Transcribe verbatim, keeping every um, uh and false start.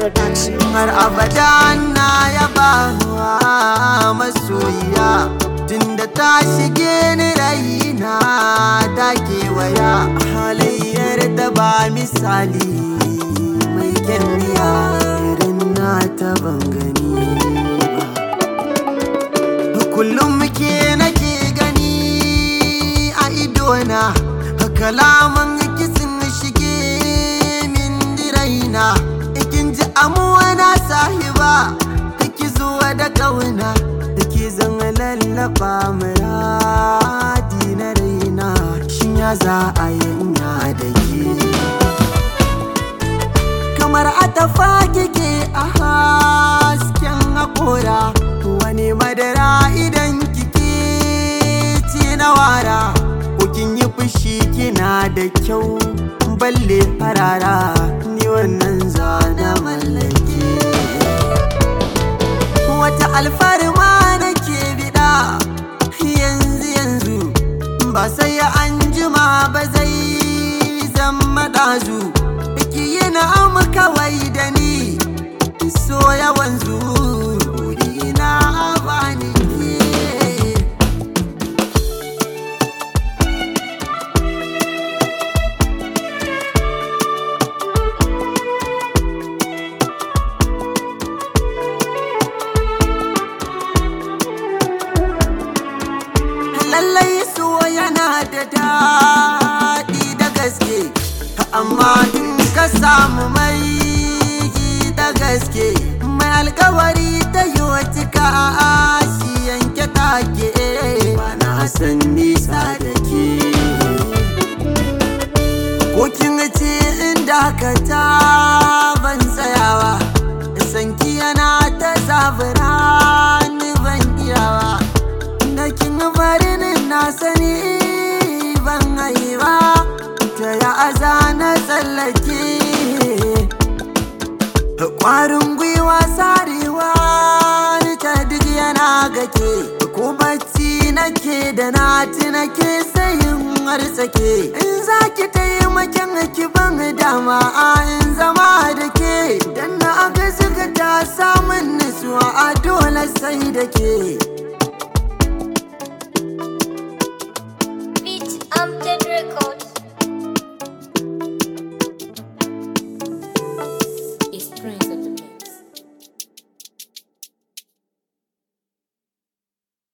Production. Har abada na yaba wa masoyiya, tunda ta shige ni raina ta kewaya. Halayyar da ba misali mai kyanniya irin na ta ban gani ba. Kullum ke nake gani a idona, kalaman kisin shige min diraina. Kin ji amuwa na sahiba, ki zuwa da kauna, ki zan lallaba muradi na raina. Shin ya za a yanya da ke kamar atafa kike a hasken haƙora, wani madara idan kike ci na wara. Kin yi fushi kina da kyau balle farara, ni wannan zana mallake. Wata alfarma nake bida yanzu yanzu, ba sai an jima ba zai zama ɗazu. Ki yi na'am kawai da ni, so yawan zuri na bani ke. Lallai so yana da daɗi da gaske, amma in ka samu mai da gaske, mai alkawari ta yi wacika a shi yanke take. Ba na san nisa da ke, ko kin ce inda ka ta ban tsayawa. Sanki yana ta zabura ni ban iyawa, da kin bari na sani ban haiba, ta ya aza na tsallake. Ƙwarin gwiwa sarewa ta duk yana gake, ko bacci nake da na nake sayin harsake. In za ki taimakin ki ban dama in zama da ke, dan na ga suka ta samun nutsuwa a dole sai da ke.